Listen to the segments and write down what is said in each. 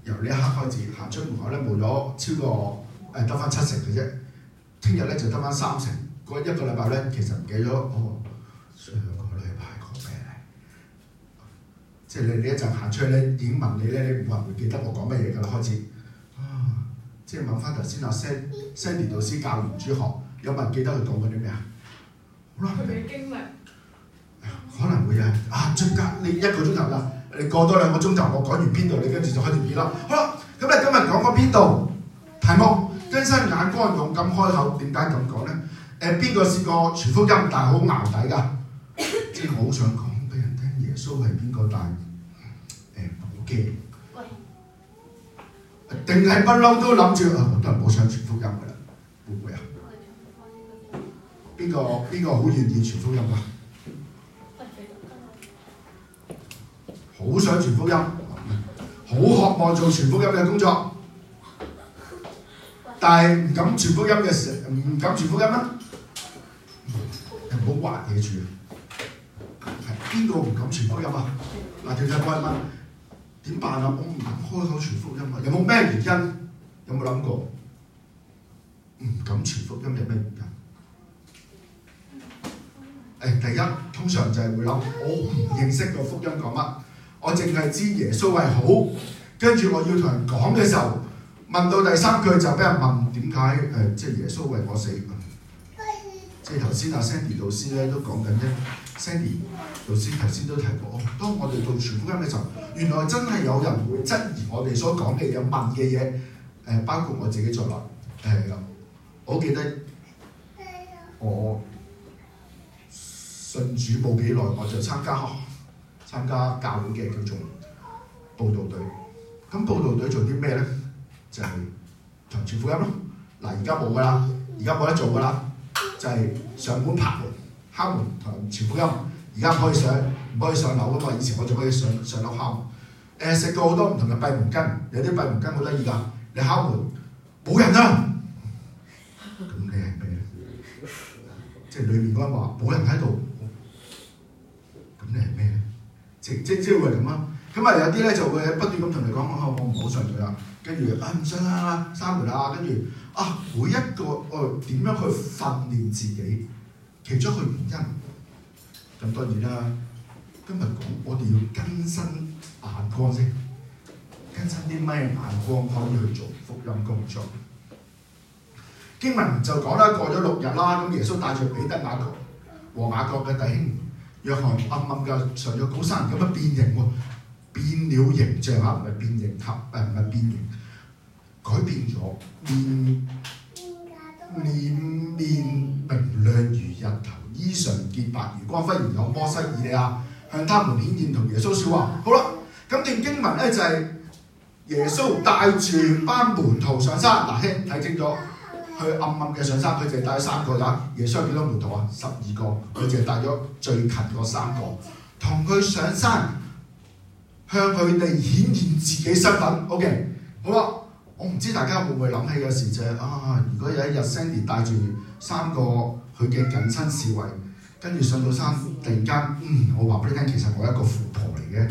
由呢一刻開始行出門口咧，冇咗超過得翻70%嘅啫。聽日咧就得翻30%。嗰一個禮拜咧，其實唔記咗上個禮拜講咩咧？即係你一陣行出去咧，已經問你咧，你冇人會記得我講乜嘢㗎啦。開始即係問翻頭先阿 Sandy 導師教完主學，有冇人記得佢講過啲咩啊？好啦， 佢嘅經歷可能會有中間你1個鐘頭啦，你過多2個鐘頭，我講完邊度，你跟住就開條片啦。好啦，咁你今日講過邊度？題目更新眼光，勇敢開口。點解咁講咧？邊個試過傳福音但係好淆底㗎？即係我好想講俾人聽耶穌係邊個，但係唔好驚。定係不嬲都諗住我都係冇想傳福音㗎啦，會唔會啊？邊個好願意傳福音㗎？好想傳福音，好渴望做傳福音嘅工作，但係唔敢傳福音嘅時候，唔敢傳福音啦。唔好畫嘢住，係邊個唔敢傳福音啊？嗱，條仔過嚟問點辦啊？我唔敢開口傳福音啊！有冇咩原因？有冇諗過？唔敢傳福音有咩原因？第一通常就係會諗，我唔認識個福音講乜，我淨係知耶穌係好，跟住我要同人講嘅時候，問到第3句就俾人問點解即係耶穌為我死。即係頭先阿 Sandy 老師咧都講緊咧 ，Sandy 老師頭先都提過，當我哋做傳福音嘅時候，原來真係有人會質疑我哋所講嘅嘢、問嘅嘢，包括我自己在內。我記得我信主冇幾耐，我就參加教會嘅叫做佈道隊。咁佈道隊做啲咩咧？就係同傳福音咯。嗱，而家冇㗎啦，而家冇得做㗎啦。就係上門拍門、敲門同人傳福音。而家唔可以上樓噶嘛，以前我仲可以上樓敲門。食過好多唔同嘅閉門羹，有啲閉門羹好得意㗎。你敲門冇人啊，咁你係咩咧？即係裏面嗰人話冇人喺度，咁你係咩咧？即會係咁啊。咁有啲咧就會不斷咁同你講，我唔好信佢啦。跟住唔信啦，閂門啦，跟住每一個點樣去訓練自己，其中一個原因。咁當然啦，今日講我哋要更新眼光先，更新啲咩眼光可以去做福音工作？經文就講啦，過咗6日啦，咁耶穌帶住彼得、雅各和雅各嘅弟兄約翰暗暗嘅上咗高山，咁變形喎，變了形象啊，唔係變形合，唔係變形。改變咗面明亮如日頭，衣裳潔白如光。忽然有摩西、以利亞向他們顯現，同耶穌說話。好啦，咁段經文咧就係耶穌帶住班門徒上山。嗱，睇清楚，佢暗暗嘅上山，佢淨係帶咗3個咋。耶穌有幾多門徒啊？12個，佢淨係帶咗最近嗰3個，同佢上山，向佢哋顯現自己身份。OK， 好啦。我唔知大家會唔會諗起嘅事就係如果有一日 Sandy 帶住3個佢嘅近親侍衛，跟住上到山，突然間我話俾你聽，其實我係一個富婆嚟嘅。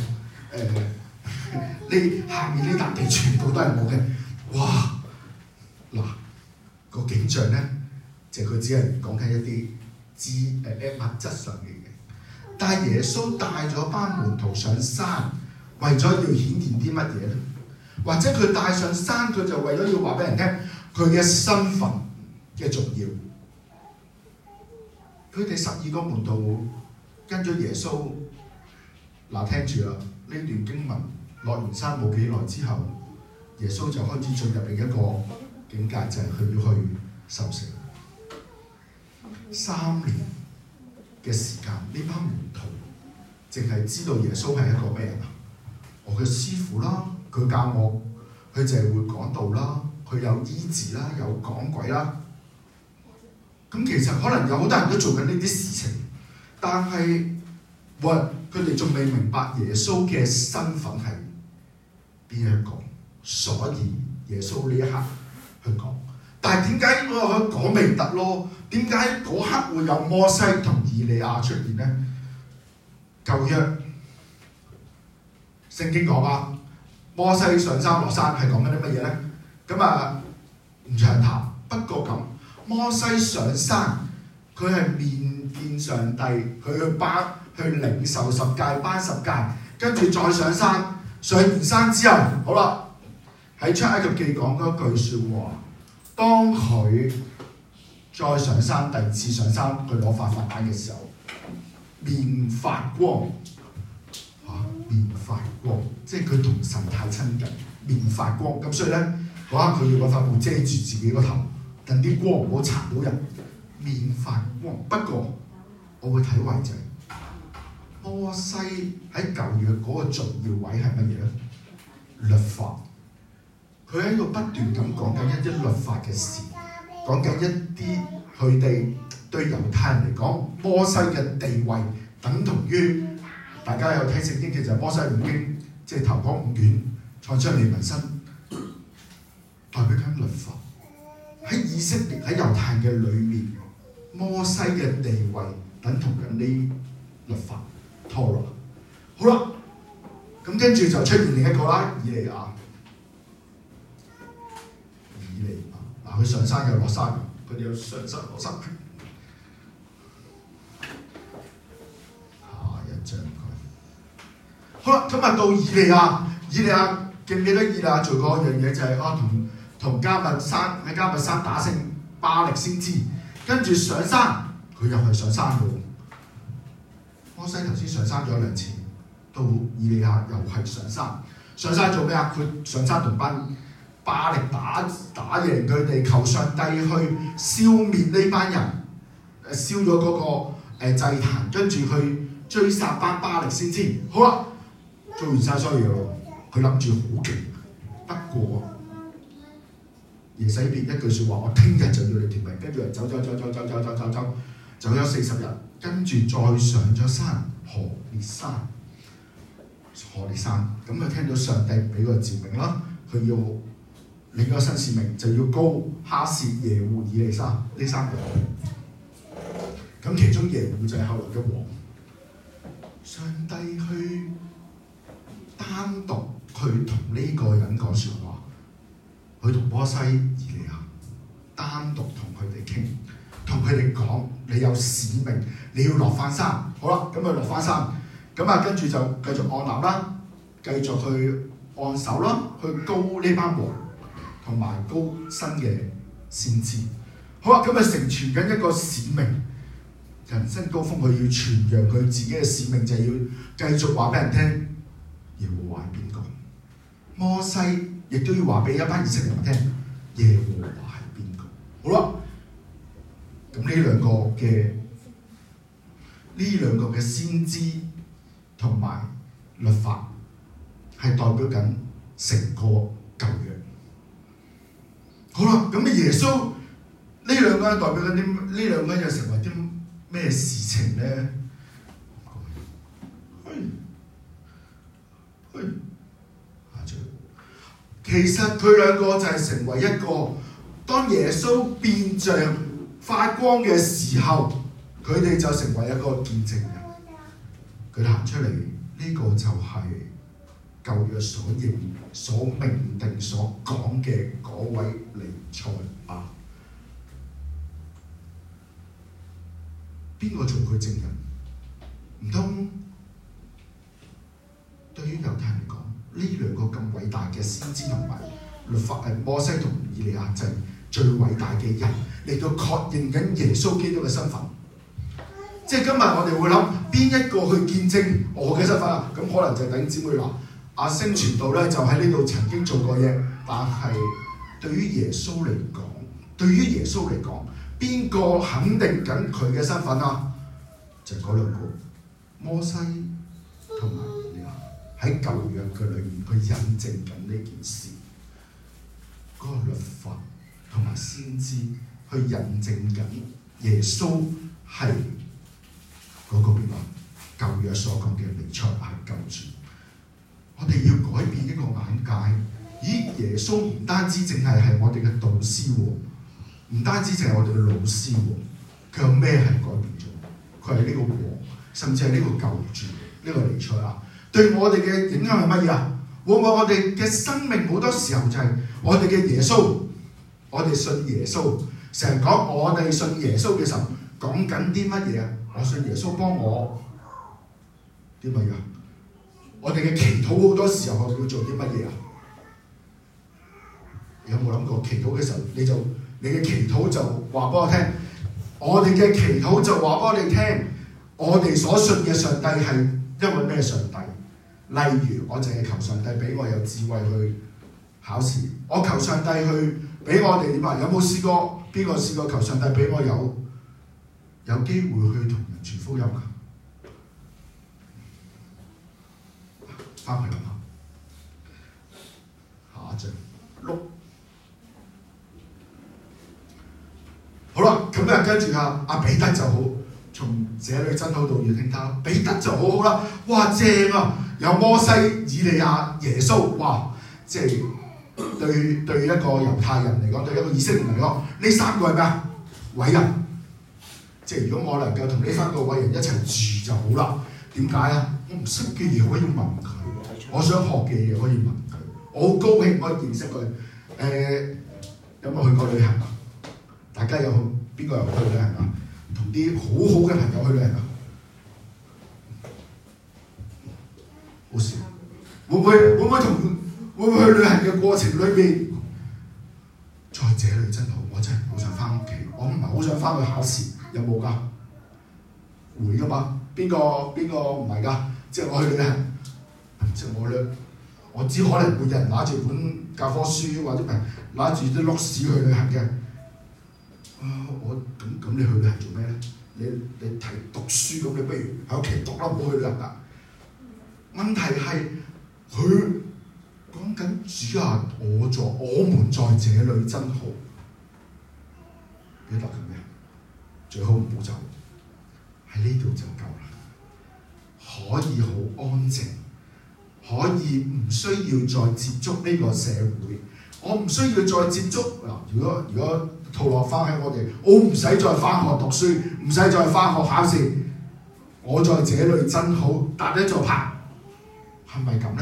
呢下面呢笪地全部都係我嘅。哇！嗱，個景象咧，就佢只係講緊一啲物質上嘅嘢。但係耶穌帶咗班門徒上山，為咗要顯現啲乜嘢咧？或者佢帶上山，佢就為咗要話俾人聽佢嘅身份嘅重要。佢哋12個門徒跟咗耶穌，聽住啦，呢段經文落完山冇幾耐之後，耶穌就開始進入另一個境界，就係佢要去受死。3年嘅時間，呢班門徒淨係知道耶穌係一個咩人啊？我嘅師傅啦。佢教我，佢就係會講道啦，佢有醫治啦，有講鬼啦。咁其實可能有好多人都做緊呢啲事情，但係佢哋仲未明白耶穌嘅身份係邊一個，所以耶穌呢一刻去講。但係點解我講未得咯？點解嗰刻會有摩西同以利亞出現呢？舊約聖經講啊。 摩西上山落山係講緊啲乜嘢咧？咁啊唔長談。不過咁，摩西上山，佢係面見上帝，佢去領受十誡，頒十誡，跟住再上山。上完山之後，好啦，喺出埃及記講嗰句説話，當佢再上山，第二次上山去攞法版嘅時候，面發光。面發光，即係佢同神太親近，面發光。咁所以咧，嗰刻佢要個法布遮住自己個頭，等啲光唔好殘到人。面發光。不過我會睇為就係摩西喺舊約嗰個重要位係乜嘢咧？律法。佢喺度不斷咁講緊一啲律法嘅事，講緊一啲佢哋對猶太人嚟講，摩西嘅地位等同於。大家有睇聖經嘅就係摩西五經，即係頭嗰5卷，創出利民申，代表緊律法。喺以色列喺猶太人嘅裏面，摩西嘅地位等同緊呢律法 Torah。好啦，咁跟住就出現另一個啦，以利亞。嗱，佢上山又落山，佢哋有上山落山。下一張。好啦，咁啊到以利亞記唔記得以利亞做過一樣嘢就係同迦密山喺迦密山打勝巴力先知，跟住上山佢又係上山嘅喎。摩西頭先上山咗2次，到以利亞又係上山。上山做咩啊？佢上山同班巴力打贏佢哋，求上帝去消滅呢班人，燒咗嗰個祭壇，跟住去追殺班巴力先知。好啦。做完晒所有嘢咯，佢諗住好勁。不過耶洗別一句説話，我聽日就要你斷命，跟住走咗40日，跟住再上咗山何烈山。咁佢聽到上帝俾個召命啦，佢要另一個新使命，就要膏哈薛耶戶以利沙呢3個。咁其中耶戶就係後來嘅王。上帝去單獨去同呢個人講説話，去同摩西、以利亞單獨同佢哋傾，同佢哋講：你有使命，你要落翻山。好啦，咁佢落翻山，咁啊跟住就繼續按立啦，繼續去按手啦，去膏呢班王，同埋膏新嘅先知。好啦，咁啊成全緊一個使命，人生高峰，佢要傳揚佢自己嘅使命，就係要繼續話俾人聽。耶和華係邊個？摩西亦都要話俾一班以色列人聽，耶和華係邊個？好啦，咁呢兩個嘅先知同埋律法係代表緊成個舊約。好啦，咁耶穌呢兩個代表緊啲，呢兩個又成為啲咩事情咧？其實佢兩個就係成為一個，當耶穌變像發光嘅時候，佢哋就成為一個見證人。佢行出嚟，呢個就係舊約所命定、所講嘅嗰位彌賽亞。邊個做佢證人？唔通對於猶太人嚟講，呢兩個咁偉大嘅先知同埋律法摩西同以利亞就係最偉大嘅人嚟到確認緊耶穌基督嘅身份。即係今日我哋會諗邊一個去見證我嘅身份啊？咁可能就係弟兄姊妹話阿星傳道咧就喺呢度曾經做過嘢，但係對於耶穌嚟講，邊個肯定緊佢嘅身份啊？就係嗰兩個摩西同埋以利亞喺舊約嘅裏面，佢印證緊呢件事。嗰個律法同埋先知去印證緊耶穌係嗰個邊個？舊約所講嘅彌賽亞救主。我哋要改變一個眼界。咦，耶穌唔單止淨係我哋嘅導師喎，唔單止淨係我哋嘅老師喎，佢有咩係改變咗？佢係呢個王，甚至係呢個救主，呢個彌賽亞。對我哋嘅影響係乜嘢啊？ 會唔會我哋嘅生命好多時候就係我哋嘅耶穌，我哋信耶穌，成日講我哋信耶穌嘅時候，講緊啲乜嘢啊？我信耶穌幫我啲乜嘢？我哋嘅祈禱好多時候我哋要做啲乜嘢啊？有冇諗過祈禱嘅時候，你嘅祈禱就話俾我聽，我哋嘅祈禱就話俾我哋聽，我哋所信嘅上帝係因為咩上帝？例如我淨係求上帝俾我有智慧去考試，我求上帝去俾我哋點啊？有冇試過？邊個試過求上帝俾我有機會去同人傳福音啊？翻去諗下，下一張碌。好啦，咁啊跟住阿彼得就好，從這裏真好到要聽他。彼得就好好啦，哇正啊！有摩西、以利亞、耶穌，哇！即係對一個猶太人嚟講，對一個以色列人嚟講，呢三個係咩啊？偉人。即係如果我能夠同呢三個偉人一齊住就好啦。點解啊？我唔識嘅嘢可以問佢，我想學嘅嘢可以問佢，我好高興可以認識佢。有冇去過旅行啊？大家邊個有去旅行啊？同啲好好嘅朋友去旅行啊？好少。會唔會去旅行嘅過程裏邊，在這裏真好，我真係好想翻屋企，我唔係好想翻去考試，有冇㗎？會㗎嘛？邊個唔係㗎？即係我去旅行，即係我只可能每人拿住本教科書或者係拿住啲碌屎去旅行嘅。咁你去旅行做咩咧？你睇讀書咁，你不如喺屋企讀啦，唔好去旅行啦。問題係佢講緊主啊，我們在這裏真好。表達緊咩？最好唔好走，喺呢度就夠啦。可以好安靜，可以唔需要再接觸呢個社會。我唔需要再接觸嗱。如果套落翻喺我唔使再翻學讀書，唔使再翻學考試。我在這裏真好，搭一座棚，係咪咁咧？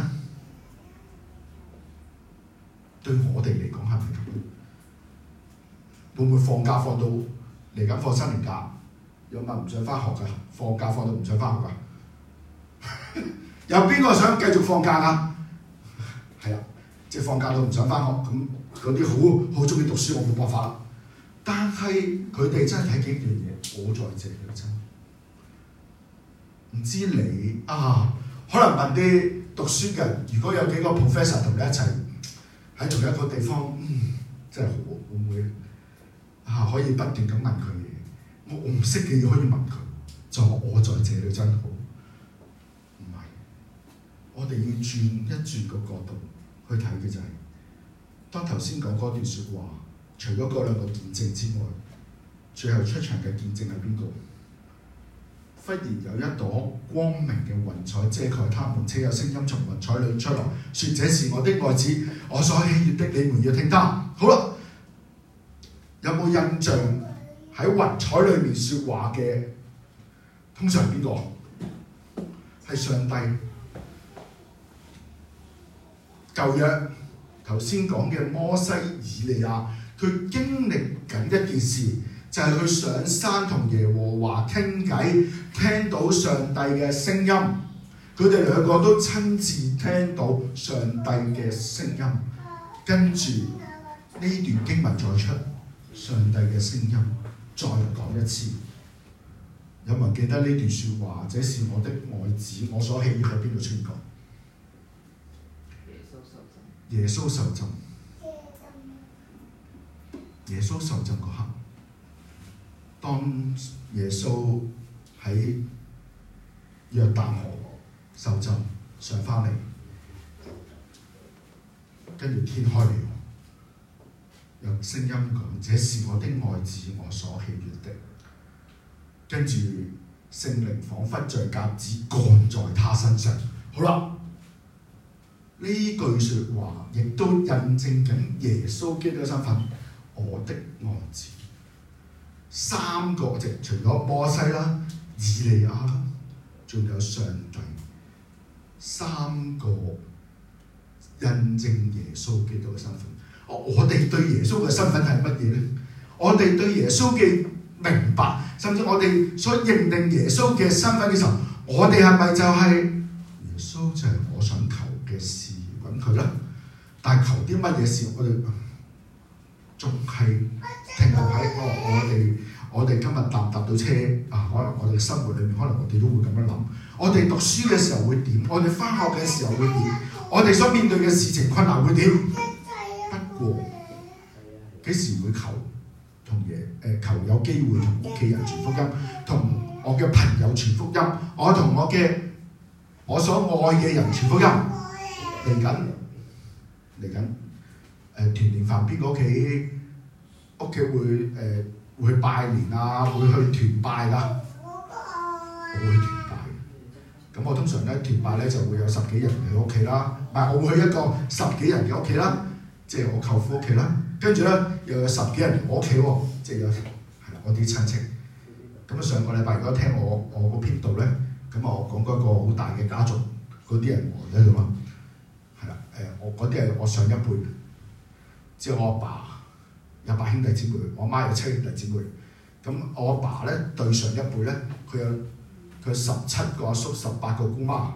對我哋嚟講係咪咁咧？會唔會放假放到嚟緊放新年假？有冇唔想翻學㗎？放假放到唔想翻學㗎？有邊個想繼續放假啊？係啦，即係放假到唔想翻學，咁嗰啲好中意讀書，我冇辦法啦。但係佢哋真係睇幾樣嘢，我在這裏真。唔知你可能問啲讀書嘅人，如果有幾個 professor 同你一齊喺同一個地方，真係好，會唔會可以不斷咁問佢嘢？我唔識嘅嘢可以問佢，就我在這裏真好。唔係，我哋要轉一轉個角度去睇嘅就係，當頭先講嗰段説話。除咗嗰兩個見證之外，最後出場嘅見證係邊個？忽然有一朵光明嘅雲彩遮蓋他們，且有聲音從雲彩裏出來，說：這是我的愛子，我所喜悅的，你們要聽他。好啦，有冇印象喺雲彩裏面説話嘅？通常邊個？係上帝。舊約頭先講嘅摩西、以利亞。佢經歷緊一件事，就係佢上山同耶和華傾偈，聽到上帝嘅聲音。佢哋兩個都親自聽到上帝嘅聲音。跟住呢段經文再出，上帝嘅聲音再講一次。有冇人記得呢段説話？這是我的愛子，我所喜悅。喺邊度出現過？耶穌受浸。耶穌受浸嗰刻，當耶穌喺約旦河受浸上返嚟，跟住天開了，有聲音講：這是我的愛子，我所喜悅的。跟住聖靈彷彿像鴿子降在他身上。好啦，呢句説話亦都印證緊耶穌基督嘅身份。我的愛子，三個即除咗摩西啦、以利亞啦，仲有上帝，三個印證耶穌基督嘅身份。我哋對耶穌嘅身份係乜嘢咧？我哋對耶穌嘅明白，甚至我哋所認定耶穌嘅身份嘅時候，我哋係咪就係耶穌就係我想求嘅事揾佢啦？但係求啲乜嘢事，我哋仲係停留喺我哋今日搭到車啊？可能我哋嘅生活裏面，可能我哋都會咁樣諗。我哋讀書嘅時候會點？我哋返學嘅時候會點？我哋所面對嘅事情困難會點？不過幾時會求求有機會同屋企人傳福音，同我嘅朋友傳福音，我同我所愛嘅人傳福音。嚟緊團年飯，邊個屋企會去拜年啊？會去團拜㗎？我會去團拜。咁我通常咧團拜咧就會有10幾人嚟屋企啦，唔係我會去一個10幾人嘅屋企啦，即係我舅父屋企啦。跟住咧又有10幾人嚟我屋企喎，即係我啲親戚。咁上個禮拜如果聽我個篇道咧，咁我講嗰個好大嘅家族嗰啲人喺度嘛，係啦，我嗰啲係我上一輩，即係我阿爸有8兄弟姊妹，我媽有7兄弟姊妹。咁我阿爸咧對上一輩咧，佢有17個阿叔，18個姑媽。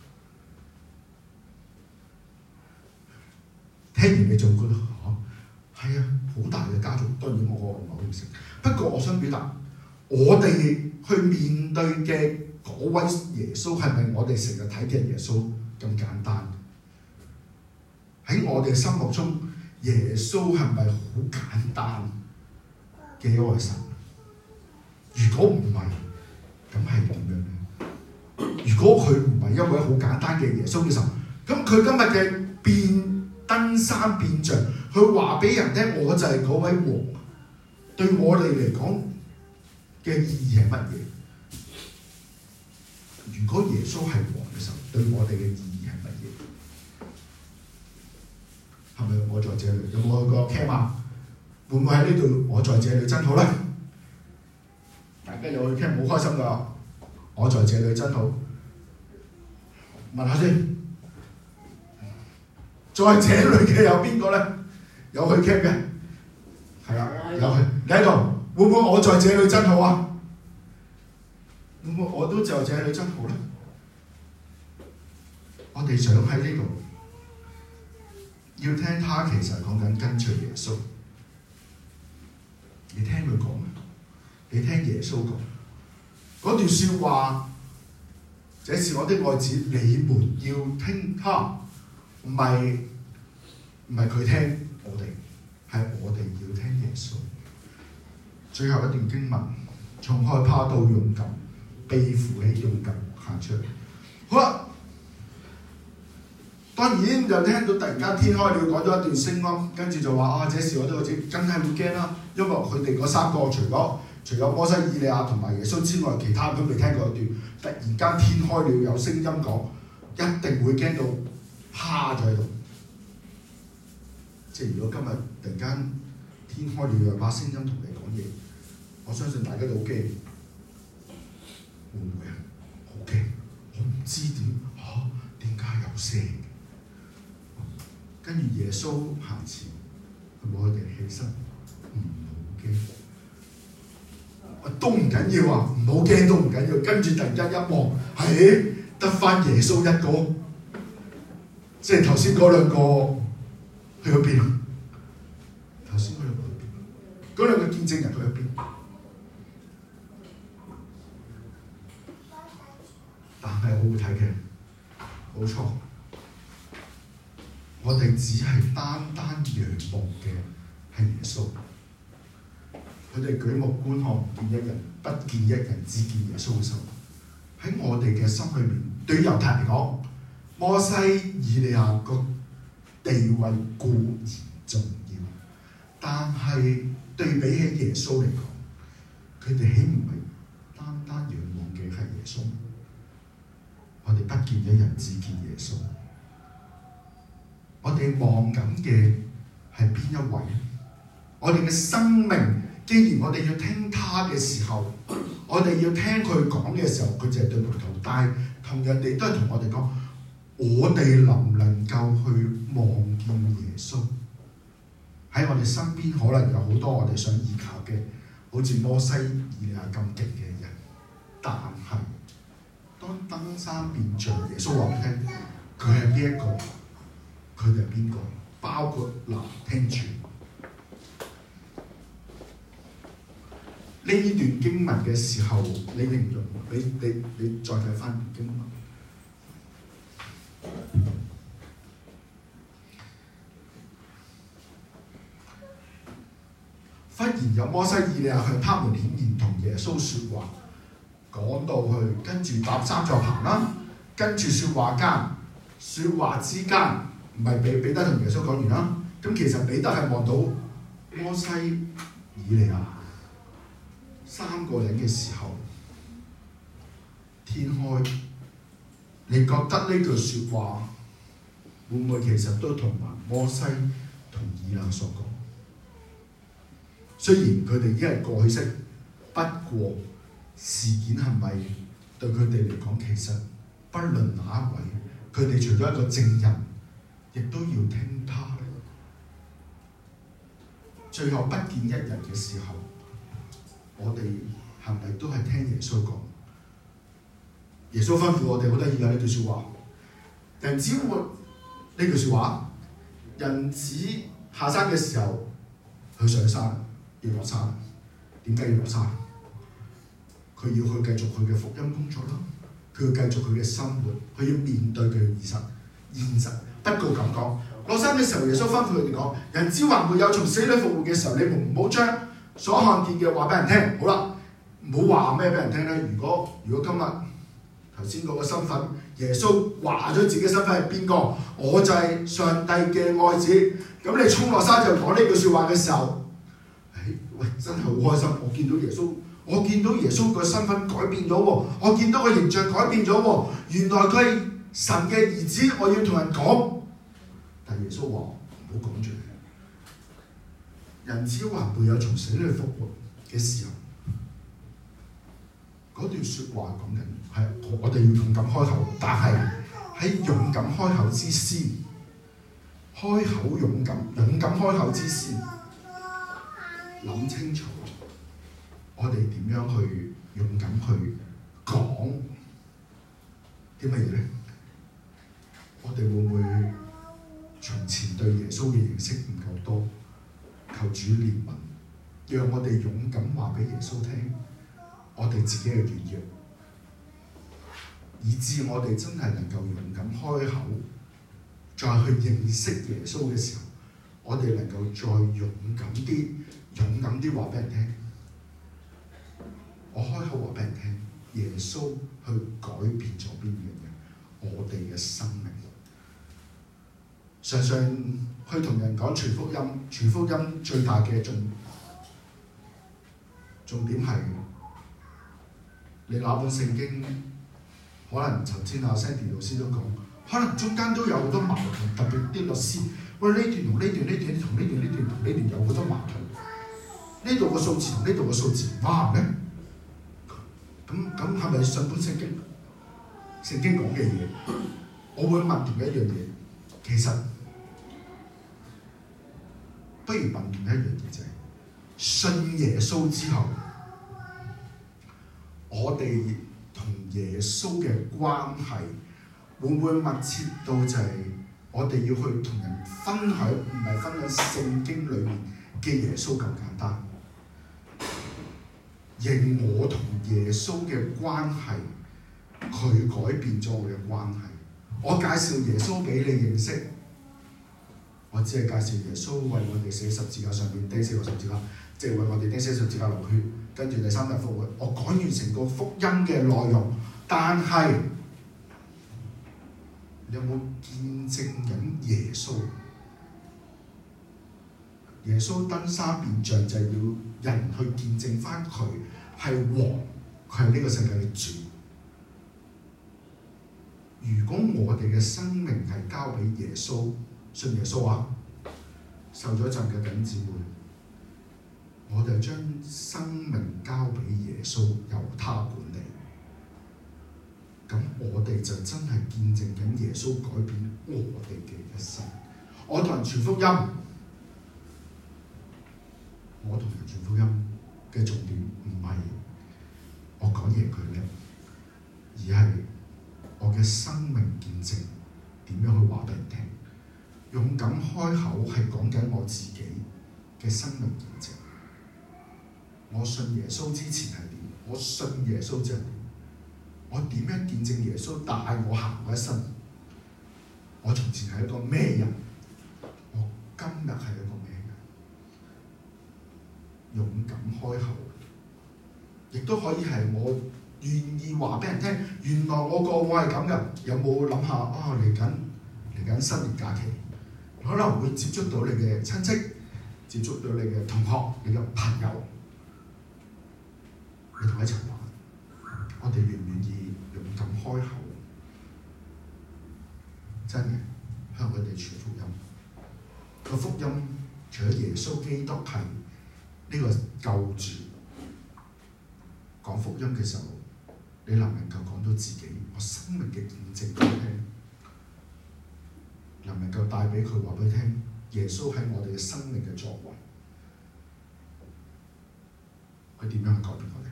聽完你就會覺得係啊，好大嘅家族。當然我唔係好認識，不過我想表達，我哋去面對嘅嗰位耶穌係咪我哋成日睇嘅耶穌咁簡單？喺我哋心目中，耶穌係咪好簡單嘅一位神？如果唔係，咁係點樣咧？如果佢唔係一位好簡單嘅耶穌嘅時候，咁佢今日嘅登山變像，佢話俾人聽，我就係嗰位王。對我哋嚟講嘅意義係乜嘢？如果耶穌係王嘅時候，對我哋嘅意義係乜嘢？係咪我在這裏？有冇去過 camp 啊？會唔會喺呢度？我在這裏真好咧！大家有去 camp 好開心㗎！我在這裏真好。問下先。在這裏嘅有邊個咧？有去 camp 嘅，係啦，有去。你喺度，會唔會我在這裏真好啊？會唔會我都在這裏真好咧？我哋想喺呢度，要聽他其實講緊跟隨耶穌。你聽佢講，你聽耶穌講嗰段説話，這是我的愛子，你們要聽他。唔係佢聽我哋，係我哋要聽耶穌。最後一段經文，從害怕到勇敢，被扶起勇敢行出嚟。好啦，當然就聽到突然間天開了，講咗一段聲音，跟住就話這是我的愛子，梗係會驚啦。因為佢哋嗰3個除咗摩西、以利亞同埋耶穌之外，其他都未聽過一段。突然間天開了，有聲音講，一定會驚到趴咗喺度。即係如果今日突然間天開了，有把聲音同你講嘢，我相信大家都好驚。會唔會啊？好驚！我唔知點解有聲。跟住耶穌行前，佢冇佢哋起身，唔好驚。都唔緊要啊，唔好驚都唔緊要。跟住突然間一望，係得返耶穌一個。即係頭先嗰2個去咗邊啊？頭先嗰2個去邊？嗰2個見證人去咗邊？但係我會睇嘅，冇錯，我哋只係單仰望嘅係耶穌。佢哋舉目觀看，唔見一人，不見一人，只見耶穌嘅手。喺我哋嘅心裏面，對於猶太人嚟講，摩西、以利亞個地位固然重要，但係對比起耶穌嚟講，佢哋豈唔係單仰望嘅係耶穌？我哋不見一人，只見耶穌。我哋望緊嘅係邊一位？我哋嘅生命，既然我哋要聽他嘅時候，我哋要聽佢講嘅時候，佢就係對門徒，但係同樣地都係同我哋講。 我哋能唔能夠去望見耶穌？喺我哋身邊可能有好多我哋想依靠嘅，好似摩西、以利亞咁勁嘅人，但係當登山變像，耶穌話俾你聽，佢係邊一個？佢哋係邊個？包括嗱，聽住呢段經文嘅時候，你形容你再睇翻經文。忽然有摩西、以利亞向他們顯現，同耶穌説話，講到去，跟住搭三座棚啦，跟住説話之間，唔係彼得同耶穌講完啦。咁其實彼得係望到摩西、以利亞三個人嘅時候，天開。你覺得呢句説話會唔會其實都同埋摩西同以利亞所講？雖然佢哋已經係過去式，不過事件係咪對佢哋嚟講，其實不論哪一位，佢哋除咗一個證人，亦都要聽他呢。最後不見一人嘅時候，我哋係咪都係聽耶穌講？耶穌吩咐我哋好得意㗎呢句説話，人子活呢句説話，人子下山嘅時候，佢上山。要落山，點解要落山？佢要去繼續佢嘅福音工作啦，佢要繼續佢嘅生活，佢要面對佢嘅現實。不過咁講，落山嘅時候，耶穌吩咐佢哋講：人子還沒有從死裏復活嘅時候，你們唔好將所看見嘅話俾人聽。好啦，唔好話咩俾人聽咧。如果今日頭先嗰個身份，耶穌話咗自己身份係邊個？我就係上帝嘅愛子。咁你衝落山就講呢句説話嘅時候，喂，真係好開心！我見到耶穌個身份改變咗喎，我見到個形象改變咗喎。原來佢係神嘅兒子，我要同人講。但耶穌話唔好講住，人子還沒有從死裏復活嘅時候，嗰段説話講緊係我哋要勇敢開口，但係喺勇敢開口之先，勇敢開口之先。諗清楚，我哋點樣去勇敢去講啲乜嘢咧？我哋會唔會從前對耶穌嘅認識唔夠多？求主憐憫，讓我哋勇敢話俾耶穌聽，我哋自己嘅軟弱，以致我哋真係能夠勇敢開口，再去認識耶穌嘅時候，我哋能夠再勇敢啲話俾人聽。我開口話俾人聽，耶穌去改變咗邊樣嘢？我哋嘅生命。常常去同人講傳福音最大嘅重點係，你那本聖經，可能頭先阿 Sandy 老師都講，可能中間都有好多矛盾，特別啲律師，喂，呢段同呢段同呢段有好多矛盾。呢度個數字同呢度個數字唔啱嘅，咁係咪上本聖經講嘅嘢？我會問同一樣嘢，其實不如問同一樣嘢就係，信耶穌之後，我哋同耶穌嘅關係會唔會密切到就係我哋要去同人分享，唔係分享聖經裏面嘅耶穌咁簡單？認我同耶穌嘅關係，佢改變咗我嘅關係。我介紹耶穌俾你認識，我只係介紹耶穌為我哋寫十字架上面釘死個十字架，即係為我哋釘死十字架流血，跟住第三日復活。我講完成個福音嘅內容，但係你有冇見證緊耶穌？耶穌登山變像就係要人去見證翻佢係王，佢係呢個世界嘅主。如果我哋嘅生命係交俾耶穌，信耶穌啊，受咗浸嘅弟兄姊妹，我哋將生命交俾耶穌，由他管理。 咁我哋就真係見證緊耶穌改變我哋嘅一生。我同人傳福音，我同人傳福音嘅重點唔係我講嘢佢叻，而係我嘅生命見證點樣去話俾人聽。勇敢開口係講緊我自己嘅生命見證。我信耶穌之前係點？我信耶穌之後點？我點樣見證耶穌帶我行過一生？我從前係一個咩人？我今日係一個咩人？勇敢開口，亦都可以係我願意話俾人聽。原來我係咁嘅。有冇諗下啊？嚟緊新年假期，可能會接觸到你嘅親戚，接觸到你嘅同學、你嘅朋友，你同佢一齊玩。我哋願唔願意勇敢開口？真嘅向佢哋傳福音。個福音除咗耶穌基督係呢個救主，講福音嘅時候，你能唔能夠講到自己我生命嘅見證俾佢聽？能唔能夠帶俾佢話俾佢聽？耶穌喺我哋嘅生命嘅作為，佢點樣去改變我哋？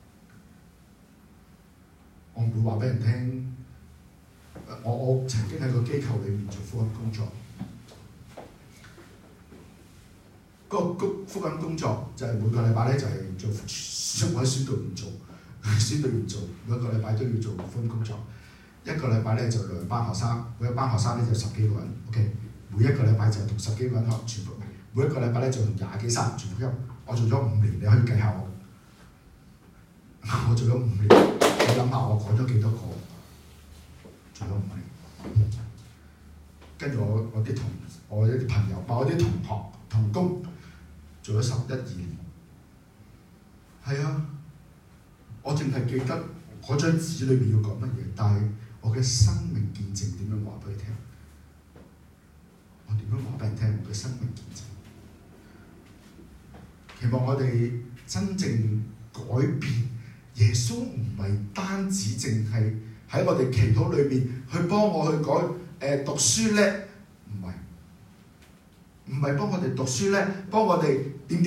我唔會話俾人聽。我曾經喺個機構裏面做福音工作。嗰個福音工作就係每個禮拜咧就係做，我喺宣道院做，宣道院做，每一個禮拜都要做福音工作。一個禮拜咧就2班學生，每一班學生咧就10幾個人。OK， 每一個禮拜就同10幾個人學傳福音，每一個禮拜咧就同20幾30傳福音。我做咗5年，你可以計下我做咗5年，你諗下我講咗幾多個？做咗5年，跟住我啲朋友，我啲同學同工做咗11、12年。係啊，我淨係記得嗰張紙裏面要講乜嘢，但係我嘅生命見證點樣話俾你聽？我點樣話俾人聽我嘅生命見證？期望我哋真正改變。耶穌唔係單止淨係喺我哋祈禱裏面去幫我去改讀書叻，唔係幫我哋讀書叻，幫我哋點，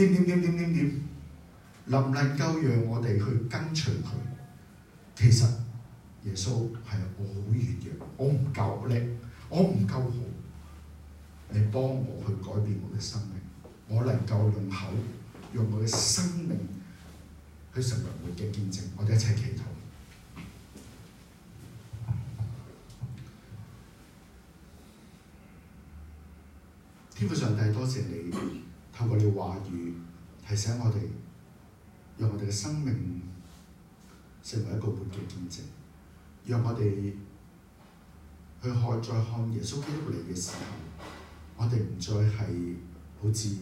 能唔能夠讓我哋去跟隨佢？其實耶穌係我好軟弱，我唔夠叻，我唔夠好，你幫我去改變我嘅生命，我能夠用口用我嘅生命去成為活嘅見證。我哋一齊祈禱。天父上帝，多謝你透過你話語提醒我哋，讓我哋嘅生命成為一個活嘅見證，讓我哋去再看耶穌基督嚟嘅時候，我哋唔再係好似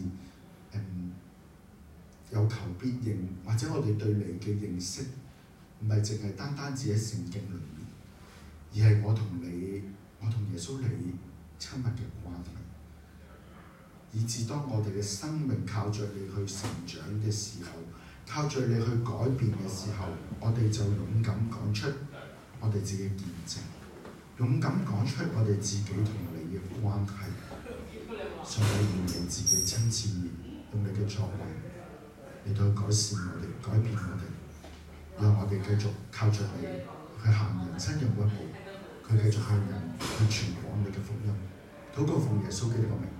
有求必應，或者我哋對你嘅認識唔係淨係單單只喺聖經裏面，而係我同耶穌你親密嘅關係，以至當我哋嘅生命靠着你去成長嘅時候，靠着你去改變嘅時候，我哋就勇敢講出我哋自己嘅見證，勇敢講出我哋自己同你嘅關係，上帝用你自己親自用你嘅作為嚟到改善我哋、改變我哋，讓我哋繼續靠着你去行人生嘅每一步，佢繼續向人去傳講你嘅福音。禱告奉耶穌基督嘅名。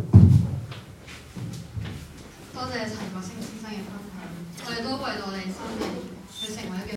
多謝陳國星先生嘅分享，我哋都為到我哋